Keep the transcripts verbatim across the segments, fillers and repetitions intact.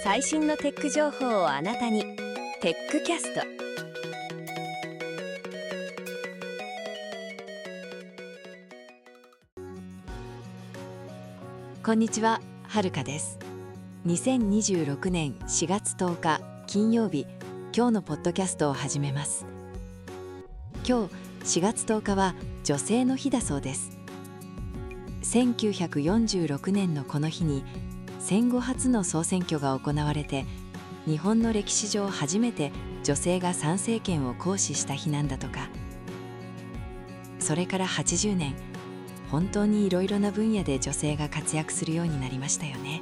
最新のテック情報をあなたに。テックキャスト。 こんにちは、はるかです。にせんにじゅうろくねんしがつとおか金曜日、今日のポッドキャストを始めます。今日しがつとおかは女性の日だそうです。せんきゅうひゃくよんじゅうろくねんのこの日に戦後初の総選挙が行われて、日本の歴史上初めて女性が参政権を行使した日なんだとか。それからはちじゅうねん、本当にいろいろな分野で女性が活躍するようになりましたよね。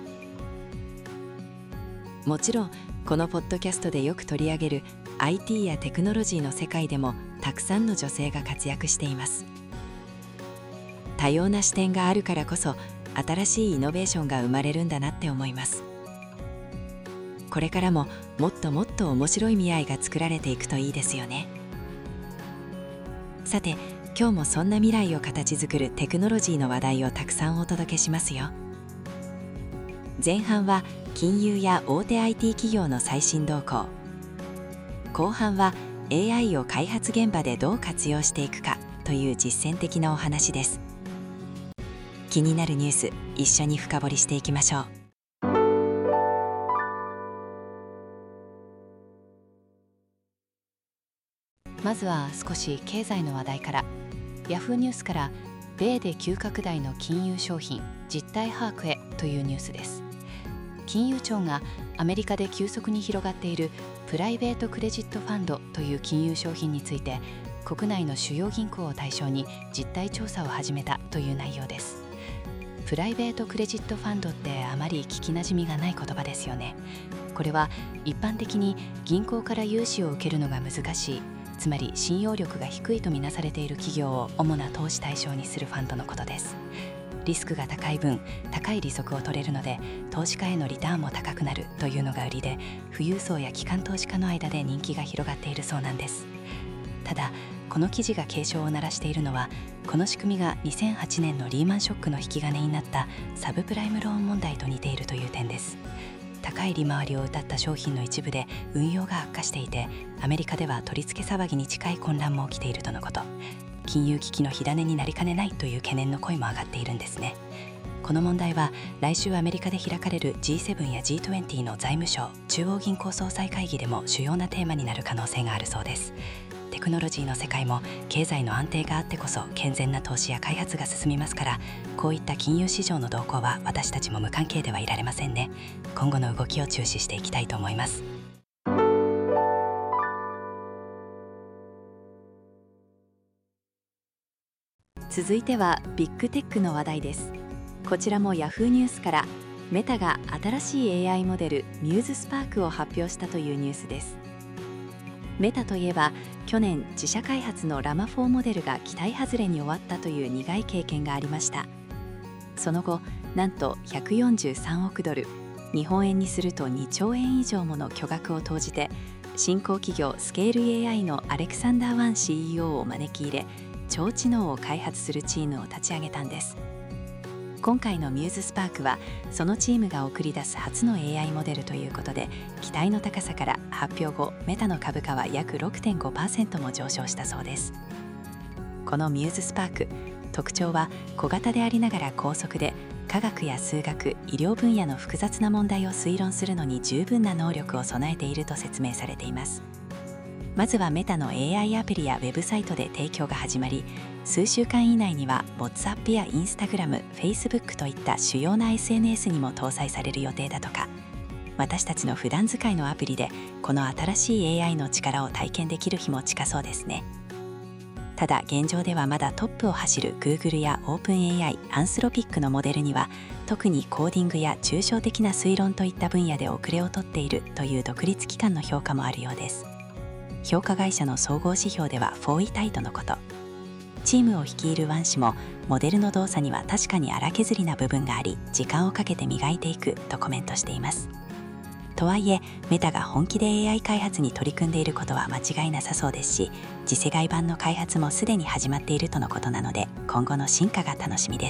もちろんこのポッドキャストでよく取り上げる アイティー やテクノロジーの世界でもたくさんの女性が活躍しています。多様な視点があるからこそ新しいイノベーションが生まれるんだなって思います。これからももっともっと面白い未来が作られていくといいですよね。さて、今日もそんな未来を形作るテクノロジーの話題をたくさんお届けしますよ。前半は金融や大手 アイティー 企業の最新動向。後半は エーアイ を開発現場でどう活用していくかという実践的なお話です。気になるニュース、一緒に深掘りしていきましょう。まずは少し経済の話題から。ヤフーニュースから米で急拡大の金融商品実態把握へというニュースです。金融庁がアメリカで急速に広がっているプライベートクレジットファンドという金融商品について、国内の主要銀行を対象に実態調査を始めたという内容です。プライベートクレジットファンドってあまり聞きなじみがない言葉ですよね。これは一般的に銀行から融資を受けるのが難しい、つまり信用力が低いとみなされている企業を主な投資対象にするファンドのことです。リスクが高い分、高い利息を取れるので投資家へのリターンも高くなるというのが売りで、富裕層や機関投資家の間で人気が広がっているそうなんです。ただ、この記事が警鐘を鳴らしているのは、この仕組みがにせんはちねんのリーマンショックの引き金になったサブプライムローン問題と似ているという点です。高い利回りを謳った商品の一部で運用が悪化していて、アメリカでは取り付け騒ぎに近い混乱も起きているとのこと。金融危機の火種になりかねないという懸念の声も上がっているんですね。この問題は来週アメリカで開かれる ジーセブン や ジートゥエンティー の財務省中央銀行総裁会議でも主要なテーマになる可能性があるそうです。テクノロジーの世界も経済の安定があってこそ健全な投資や開発が進みますから、こういった金融市場の動向は私たちも無関係ではいられませんね。今後の動きを注視していきたいと思います。続いてはビッグテックの話題です。こちらもヤフーニュースから、メタが新しい エーアイ モデルミューズスパークを発表したというニュースです。メタといえば去年自社開発のラマフォーモデルが期待外れに終わったという苦い経験がありました。その後、なんとひゃくよんじゅうさんおくドル、日本円にするとにちょうえん以上もの巨額を投じて、新興企業スケール エーアイ のアレクサンダー・ワン シーイーオー を招き入れ、超知能を開発するチームを立ち上げたんです。今回のミューズスパークはそのチームが送り出す初の エーアイ モデルということで、期待の高さから発表後メタの株価は約 ろくてんごパーセント も上昇したそうです。このミューズスパーク、特徴は小型でありながら高速で、科学や数学、医療分野の複雑な問題を推論するのに十分な能力を備えていると説明されています。まずはメタの エーアイ アプリやウェブサイトで提供が始まり、数週間以内には WhatsApp や Instagram、Facebook といった主要な エスエヌエス にも搭載される予定だとか。私たちの普段使いのアプリでこの新しい エーアイ の力を体験できる日も近そうですね。ただ現状ではまだトップを走る Google や OpenAI、アンスロピックのモデルには、特にコーディングや抽象的な推論といった分野で遅れをとっているという独立機関の評価もあるようです。評価会社の総合指標ではフォー位タイとのこと。チームを率いるワン氏も、モデルの動作には確かに荒削りな部分があり、時間をかけて磨いていくとコメントしています。とはいえ、メタが本気で エーアイ 開発に取り組んでいることは間違いなさそうですし、次世代版の開発もすでに始まっているとのことなので、今後の進化が楽しみです。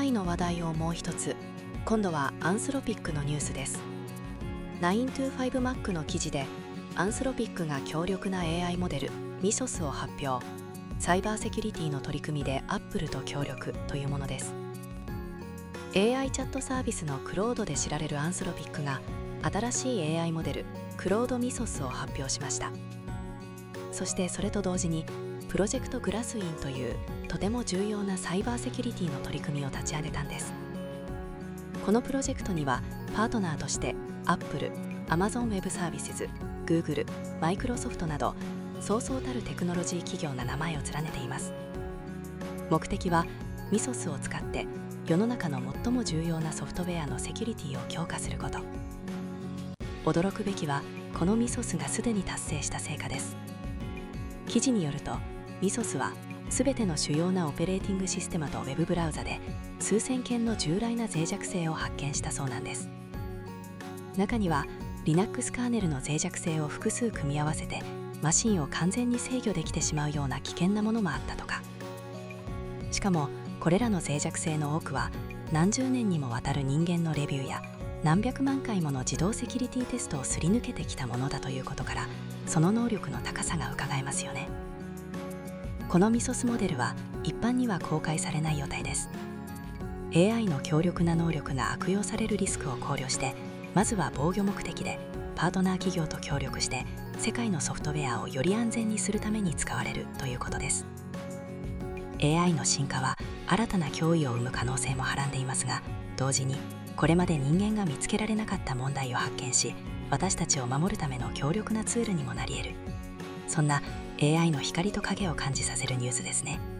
イ の話題をもう一つ。今度はアンスロピックのニュースです。ナイントゥファイブマック の記事で、アンスロピックが強力な エーアイ モデルミソスを発表。サイバーセキュリティの取り組みでアップルと協力というものです。エーアイ チャットサービスのクロードで知られるアンスロピックが新しい エーアイ モデルクロードミソスを発表しました。そしてそれと同時にプロジェクトグラスウィンというとても重要なサイバーセキュリティの取り組みを立ち上げたんです。このプロジェクトにはパートナーとしてアップル、アマゾンウェブサービスズ、グーグル、マイクロソフトなどそうそうたるテクノロジー企業が名前を連ねています。目的はミソスを使って世の中の最も重要なソフトウェアのセキュリティを強化すること。驚くべきはこのミソスがすでに達成した成果です。記事によるとミソスはすべての主要なオペレーティングシステムとウェブブラウザで数千件の従来な脆弱性を発見したそうなんです。中には Linux カーネルの脆弱性を複数組み合わせてマシンを完全に制御できてしまうような危険なものもあったとか。しかもこれらの脆弱性の多くは何十年にもわたる人間のレビューや何百万回もの自動セキュリティテストをすり抜けてきたものだということから、その能力の高さがうかがえますよね。このミソスモデルは一般には公開されない予定です。 エーアイ の強力な能力が悪用されるリスクを考慮して、まずは防御目的でパートナー企業と協力して世界のソフトウェアをより安全にするために使われるということです。 エーアイ の進化は新たな脅威を生む可能性もはらんでいますが、同時にこれまで人間が見つけられなかった問題を発見し、私たちを守るための強力なツールにもなり得る、そんな エーアイ の光と影を感じさせるニュースですね。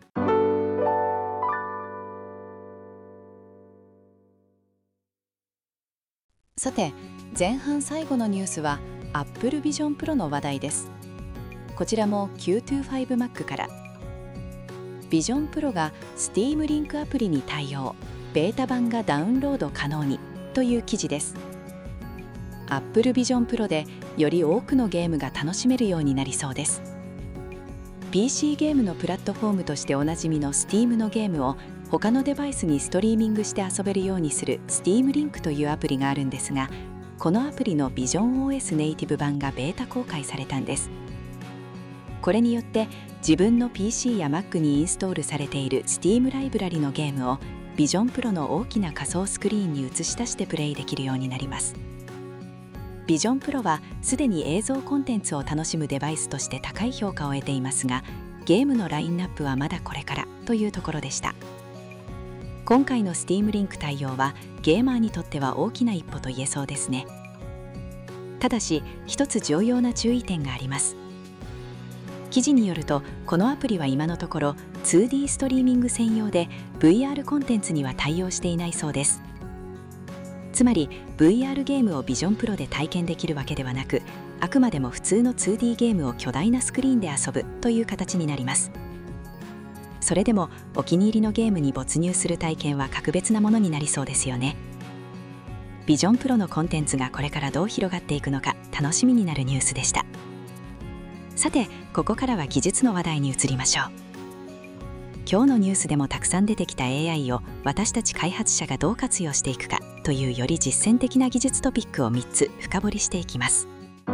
さて、前半最後のニュースは Apple Vision Pro の話題です。こちらも キュートゥーファイブマック から。Vision Pro が Steam リンクアプリに対応、ベータ版がダウンロード可能にという記事です。Apple Vision Pro でより多くのゲームが楽しめるようになりそうです。ピーシー ゲームのプラットフォームとしておなじみの Steam のゲームを他のデバイスにストリーミングして遊べるようにする Steam リンクというアプリがあるんですが、このアプリの Vision オーエス ネイティブ版がベータ公開されたんです。これによって自分の ピーシー や Mac にインストールされている Steam ライブラリのゲームを Vision Pro の大きな仮想スクリーンに映し出してプレイできるようになります。Vision Pro はすでに映像コンテンツを楽しむデバイスとして高い評価を得ていますが、ゲームのラインナップはまだこれからというところでした。今回の Steam リンク対応はゲーマーにとっては大きな一歩と言えそうですね。ただし一つ重要な注意点があります。記事によるとこのアプリは今のところ ツーディー ストリーミング専用で ブイアール コンテンツには対応していないそうです。つまり ブイアール ゲームを Vision Pro で体験できるわけではなく、あくまでも普通の ツーディー ゲームを巨大なスクリーンで遊ぶという形になります。それでもお気に入りのゲームに没入する体験は格別なものになりそうですよね。Vision Pro のコンテンツがこれからどう広がっていくのか楽しみになるニュースでした。さて、ここからは技術の話題に移りましょう。今日のニュースでもたくさん出てきた エーアイ を私たち開発者がどう活用していくかというより実践的な技術トピックをみっつ深掘りしていきます。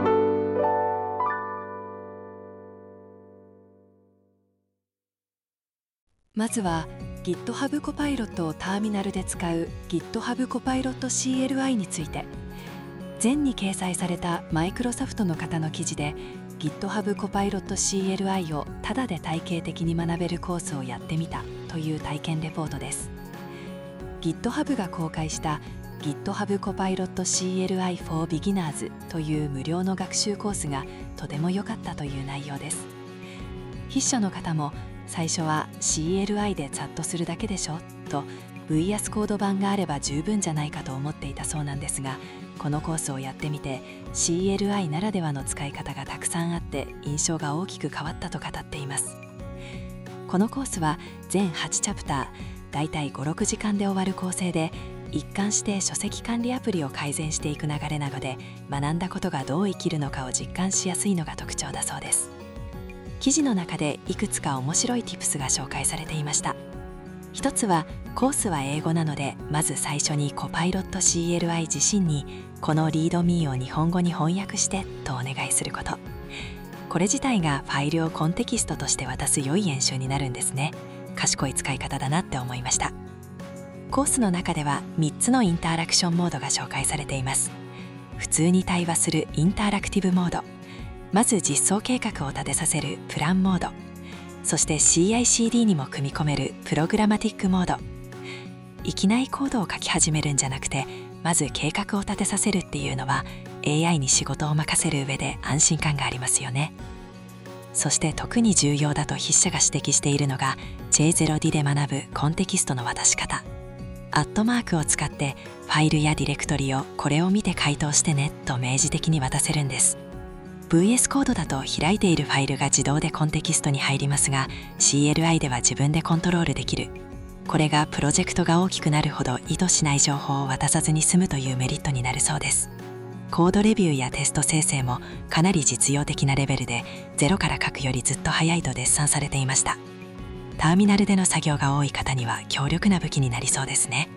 まずは GitHub コパイロットをターミナルで使う GitHub コパイロット シーエルアイ について、前に掲載されたマイクロソフトの方の記事で GitHub コパイロット シーエルアイ をタダで体系的に学べるコースをやってみたという体験レポートです。 GitHub が公開した GitHub コパイロット シーエルアイ for Beginners という無料の学習コースがとても良かったという内容です。筆者の方も最初は シーエルアイ でチャットするだけでしょと ブイエス コード版があれば十分じゃないかと思っていたそうなんですが、このコースをやってみて シーエルアイ ならではの使い方がたくさんあって印象が大きく変わったと語っています。このコースは全はちチャプター、だいたいご、ろくじかんで終わる構成で、一貫して書籍管理アプリを改善していく流れなので、学んだことがどう生きるのかを実感しやすいのが特徴だそうです。記事の中でいくつか面白い Tips が紹介されていました。 一つはコースは英語なので、まず最初にコパイロット シーエルアイ 自身にこの リードミー を日本語に翻訳してとお願いすること。これ自体がファイルをコンテキストとして渡す良い演習になるんですね。賢い使い方だなって思いました。コースの中ではみっつのインタラクションモードが紹介されています。普通に対話するインタラクティブモード、まず実装計画を立てさせるプランモード、そして シーアイシーディー にも組み込めるプログラマティックモード。いきなりコードを書き始めるんじゃなくて、まず計画を立てさせるっていうのは エーアイ に仕事を任せる上で安心感がありますよね。そして特に重要だと筆者が指摘しているのが ジェイゼロディ で学ぶコンテキストの渡し方。アットマークを使ってファイルやディレクトリをこれを見て回答してねと明示的に渡せるんです。ブイエス コードだと開いているファイルが自動でコンテキストに入りますが、 シーエルアイ では自分でコントロールできる。これがプロジェクトが大きくなるほど意図しない情報を渡さずに済むというメリットになるそうです。コードレビューやテスト生成もかなり実用的なレベルで、ゼロから書くよりずっと早いと絶賛されていました。ターミナルでの作業が多い方には強力な武器になりそうですね。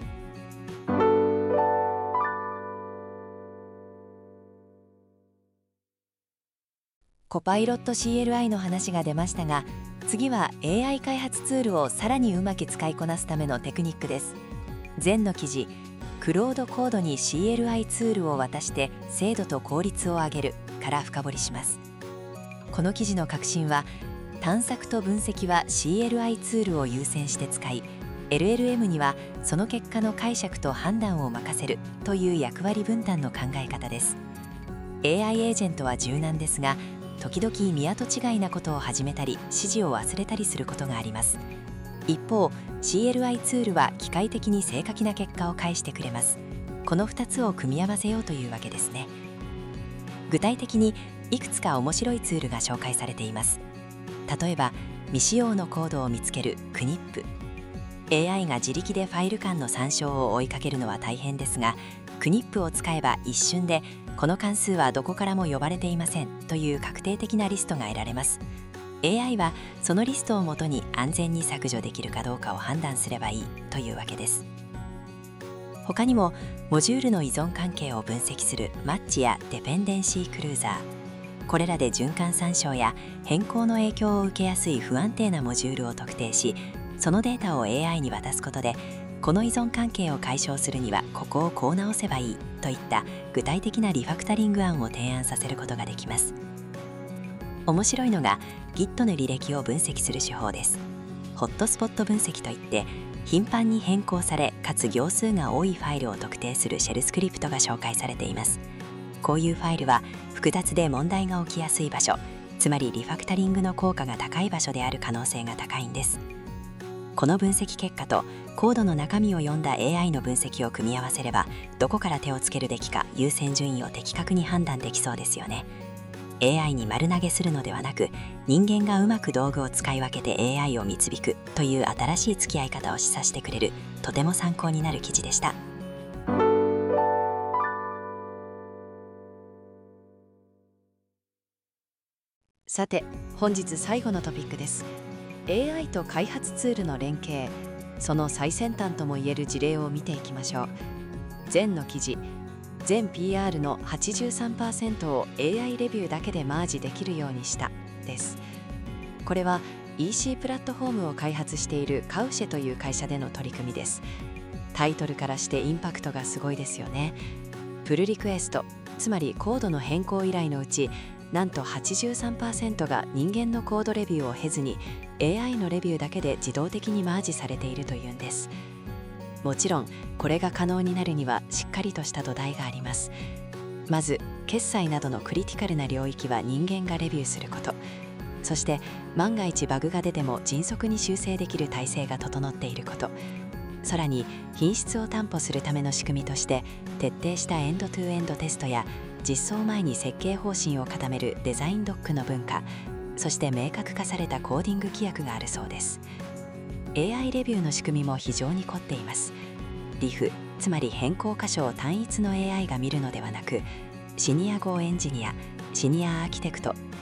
コパイロット シーエルアイ の話が出ましたが、次は エーアイ 開発ツールをさらにうまく使いこなすためのテクニックです。前の記事、クロードコードに シーエルアイ ツールを渡して精度と効率を上げるから深掘りします。この記事の核心は、探索と分析は シーエルアイ ツールを優先して使い、エルエルエム にはその結果の解釈と判断を任せるという役割分担の考え方です。エーアイ エージェントは柔軟ですが、時々見当違いなことを始めたり指示を忘れたりすることがあります。一方 シーエルアイ ツールは機械的に正確な結果を返してくれます。このふたつを組み合わせようというわけですね。具体的にいくつか面白いツールが紹介されています。例えば未使用のコードを見つけるクニップ。 エーアイ が自力でファイル間の参照を追いかけるのは大変ですが、クニップを使えば一瞬でこの関数はどこからも呼ばれていませんという確定的なリストが得られます。 エーアイ はそのリストをもとに安全に削除できるかどうかを判断すればいいというわけです。他にもモジュールの依存関係を分析するマッチやデペンデンシークルーザー、これらで循環参照や変更の影響を受けやすい不安定なモジュールを特定し、そのデータを エーアイ に渡すことで、この依存関係を解消するにはここをこう直せばいいといった具体的なリファクタリング案を提案させることができます。面白いのが Git の履歴を分析する手法です。ホットスポット分析といって、頻繁に変更されかつ行数が多いファイルを特定するシェルスクリプトが紹介されています。こういうファイルは複雑で問題が起きやすい場所、つまりリファクタリングの効果が高い場所である可能性が高いんです。この分析結果とコードの中身を読んだ エーアイ の分析を組み合わせれば、どこから手をつけるべきか優先順位を的確に判断できそうですよね。エーアイ に丸投げするのではなく、人間がうまく道具を使い分けて エーアイ を導くという新しい付き合い方を示唆してくれる、とても参考になる記事でした。 さて、本日最後のトピックです。エーアイ と開発ツールの連携、その最先端ともいえる事例を見ていきましょう。前の記事、全 ピーアール の はちじゅうさんパーセント を エーアイ レビューだけでマージできるようにしたです。これは イーシー プラットフォームを開発しているカウシェという会社での取り組みです。タイトルからしてインパクトがすごいですよね。プルリクエスト、つまりコードの変更依頼のうち、なんと はちじゅうさんパーセント が人間のコードレビューを経ずに エーアイ のレビューだけで自動的にマージされているというんです。もちろんこれが可能になるにはしっかりとした土台があります。まず決済などのクリティカルな領域は人間がレビューすること、そして万が一バグが出ても迅速に修正できる体制が整っていること、さらに品質を担保するための仕組みとして徹底したエンドトゥエンドテストや実装前に設計方針を固めるデザインドックの文化、そして明確化されたコーディング規約があるそうです。エーアイ レビューの仕組みも非常に凝っています。ディフ、つまり変更箇所を単一の エーアイ が見るのではなく、シニア号エンジニア、シニアアーキテクト、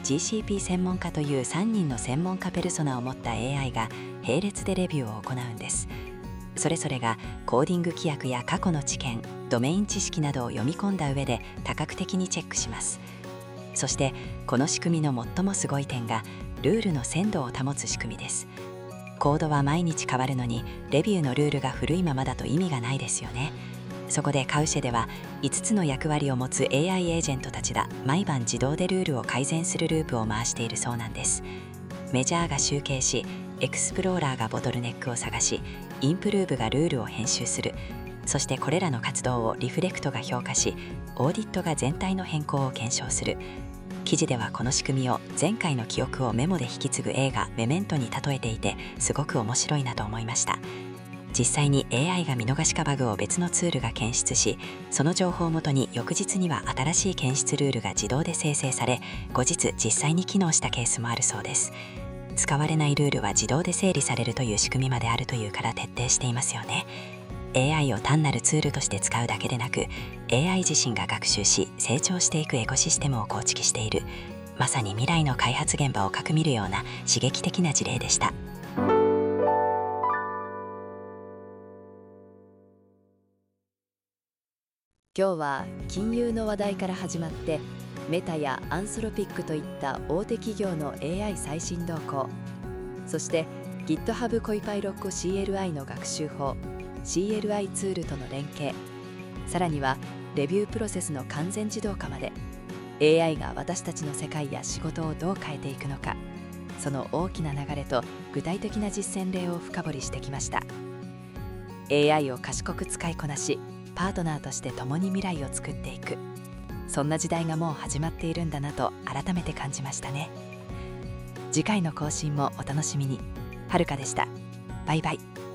ジーシーピー 専門家というさんにんの専門家ペルソナを持った エーアイ が並列でレビューを行うんです。それぞれがコーディング規約や過去の知見、ドメイン知識などを読み込んだ上で多角的にチェックします。そしてこの仕組みの最もすごい点がルールの鮮度を保つ仕組みです。コードは毎日変わるのにレビューのルールが古いままだと意味がないですよね。そこでカウシェではいつつの役割を持つ エーアイ エージェントたちが毎晩自動でルールを改善するループを回しているそうなんです。メジャーが集計し、エクスプローラーがボトルネックを探し、インプルーブがルールを編集する。そしてこれらの活動をリフレクトが評価し、オーディットが全体の変更を検証する。記事ではこの仕組みを前回の記憶をメモで引き継ぐ映画メメントに例えていて、すごく面白いなと思いました。実際に エーアイ が見逃し化バグを別のツールが検出し、その情報をもとに翌日には新しい検出ルールが自動で生成され、後日実際に機能したケースもあるそうです。使われないルールは自動で整理されるという仕組みまであるというから徹底していますよね。エーアイ を単なるツールとして使うだけでなく、エーアイ 自身が学習し成長していくエコシステムを構築している、まさに未来の開発現場をかく見るような刺激的な事例でした。 今日は金融の話題から始まって、メタやアンソロピックといった大手企業の エーアイ 最新動向、そして GitHub コイパイロット シーエルアイ の学習法 シーエルアイ ツールとの連携、さらにはレビュープロセスの完全自動化まで、 エーアイ が私たちの世界や仕事をどう変えていくのか、その大きな流れと具体的な実践例を深掘りしてきました。 エーアイ を賢く使いこなし、パートナーとして共に未来を作っていく、そんな時代がもう始まっているんだなと改めて感じましたね。次回の更新もお楽しみに。はるかでした。バイバイ。